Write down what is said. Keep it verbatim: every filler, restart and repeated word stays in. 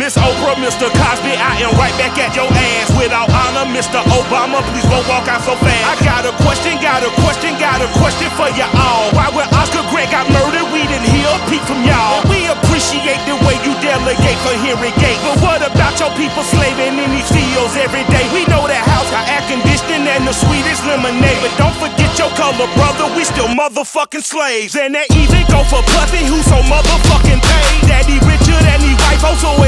Miss Oprah, Mister Cosby, I am right back at your ass. Without honor, Mister Obama, please don't walk out so fast. I got a question, got a question, got a question for you all. Why when Oscar Grant got murdered, we didn't hear a peep from y'all? We appreciate the way you delegate for hearing gate, but what about your people slaving in these fields every day? We know that house got air conditioning and the sweetest lemonade, but don't forget your color, brother, we still motherfucking slaves. And that even go for Puffy, who so motherfucking paid. Daddy Richard and he wife also